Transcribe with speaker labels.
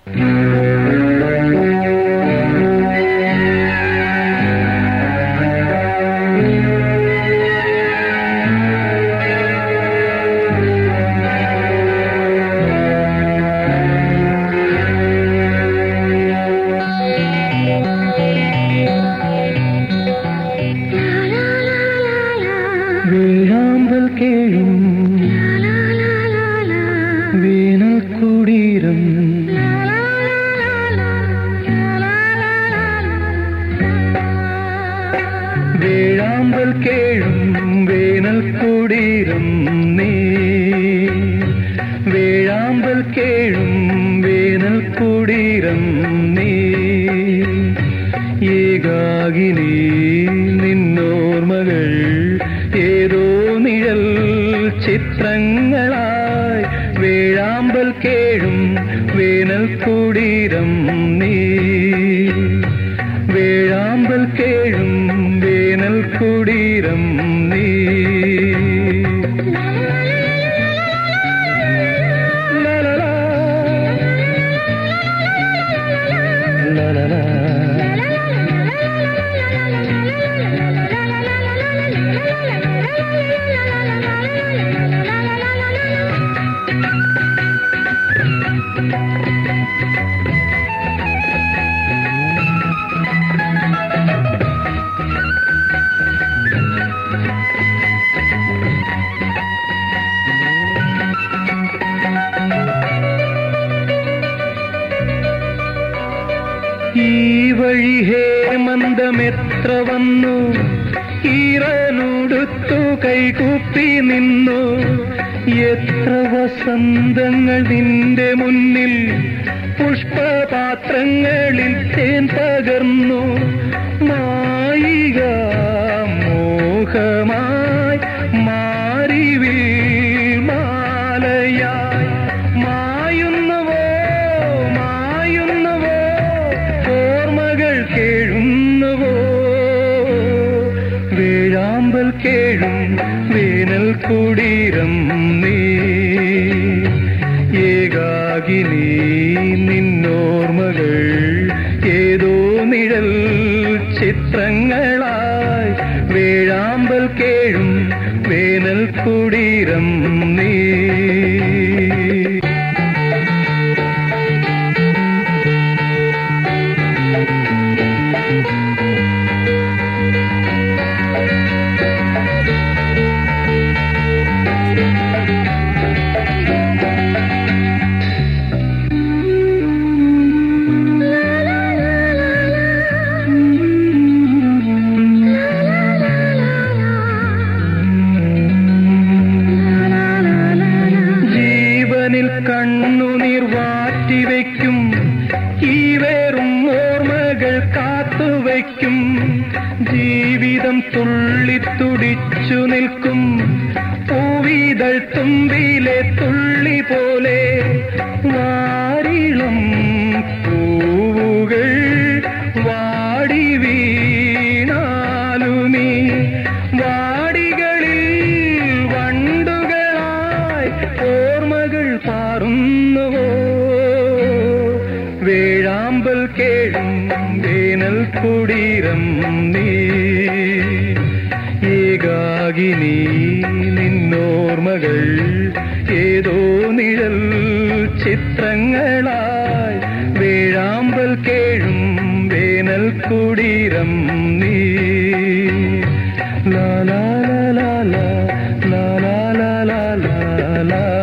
Speaker 1: വേഴാമ്പൽ കേഴും വേനൽ കുടീരം വേഴാമ്പൽ കേഴും വേനൽ കുടീരം നീ വേഴാമ്പൽ കേഴും വേനൽ കുടീരം നീ ഏകാകിനി നിന്നോർമകൾ ഏതോ നിഴൽ ചിത്രങ്ങളായി വേഴാമ്പൽ കേഴും വേനൽ കുടീരം നീ വേഴാമ്പൽ കേഴും വേനൽ കുടീരം നീ ഈ വഴി ഹേമന്തമെത്ര വന്നു ഈറനുടുത്തു കൈകൂപ്പി നിന്നു എത്ര വസന്തങ്ങൾ നിന്റെ മുന്നിൽ പുഷ്പപാത്രങ്ങളിൽ തേൻ പകർന്നു മായിക മോഹമായി മാറിവിൽ മാലയായി മായുന്നവോ മായുന്നവോ ഓർമ്മകൾ കേഴുന്നുവോ വേഴാമ്പൽ കേഴും വേനൽ കുടീരം നീ ഏകാകിനി നിന്നോർമകൾ ഏതോ നിഴൽ ചിത്രങ്ങളായി വേഴാമ്പൽ കേഴും വേനൽ കുടീരം നീ കണ്ണുനീർ വാറ്റിവെക്കും ഈ വേറും ഓർമ്മകൾ കാത്തുവയ്ക്കും ജീവിതം തുള്ളിത്തുടിച്ചു നിൽക്കും പൂവിതൾ തുമ്പിലെ തുള്ളി പോലെ വാരിളം പൂവുകൾ വാടി വീണാലുമീ വാടികളിൽ വണ്ടുകളായി ഓർമ്മകൾ പാറുന്നുവോ വേഴാമ്പൽ കേഴും വേനൽ കുടീരം നീ ഏകാകിനി നിന്നോർമകൾ ഏതോ നിഴൽ ചിത്രങ്ങളായി വേഴാമ്പൽ കേഴും വേനൽ കുടീരം നീ ലാ ലാ ലാ ലാ ലാ ലാ ലാ ലാ ലാ